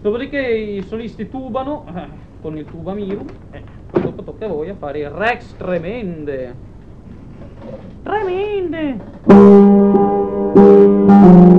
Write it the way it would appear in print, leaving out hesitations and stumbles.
Dopodiché i solisti tubano con il tuba Miru. Poi dopo tocca a voi a fare il Rex Tremende. Tremende!